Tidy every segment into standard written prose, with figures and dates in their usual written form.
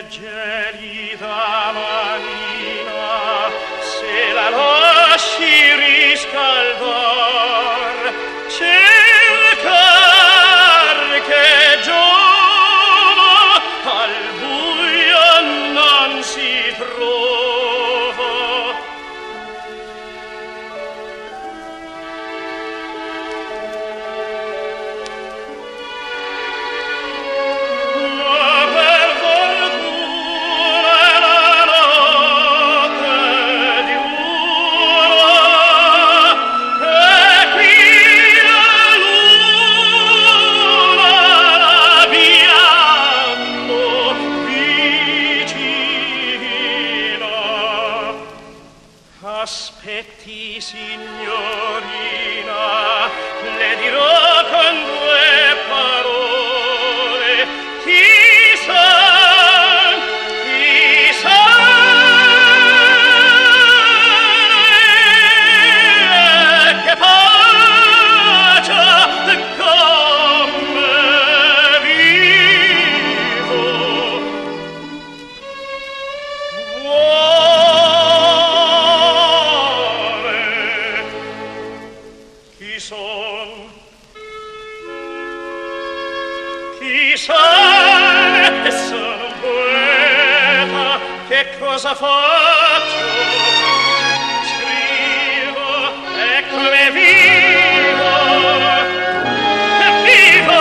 gelida manina, se la lasci riscaldar, cercar che giova al buio non si trova. Aspetti, signorina, le dirò con due parole. Chissà che pace come vivo. Chi sei? E sono un poeta, che cosa faccio? Scrivo, e come vivo, vivo.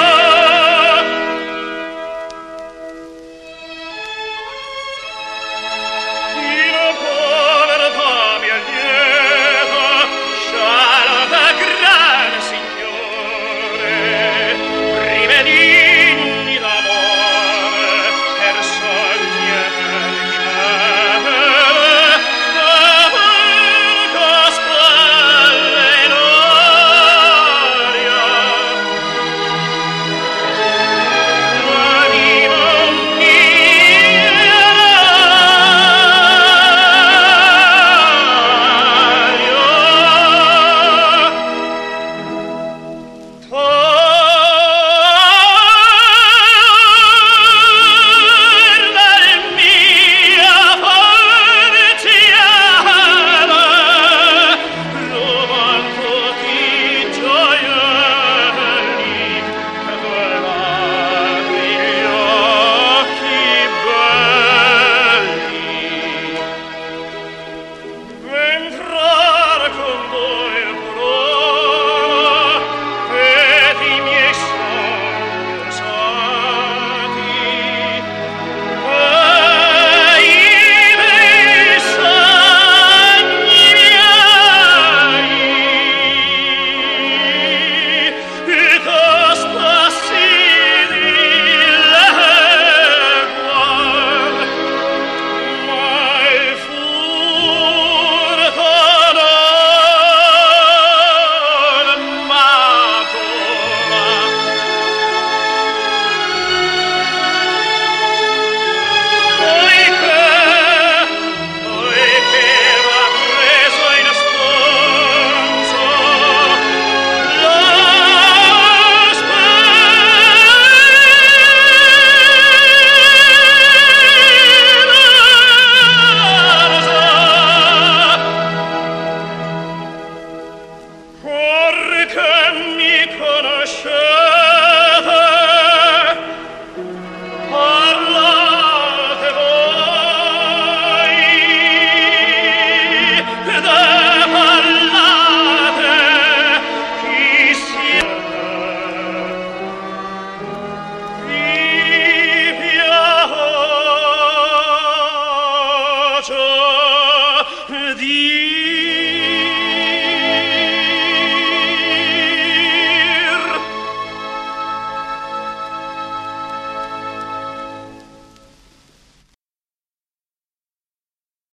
In povertà mia lieta, sciala da gran signore, rivedini d'amore per sogni eterni mele, caspelle in aria. L'anima Perché mi conosce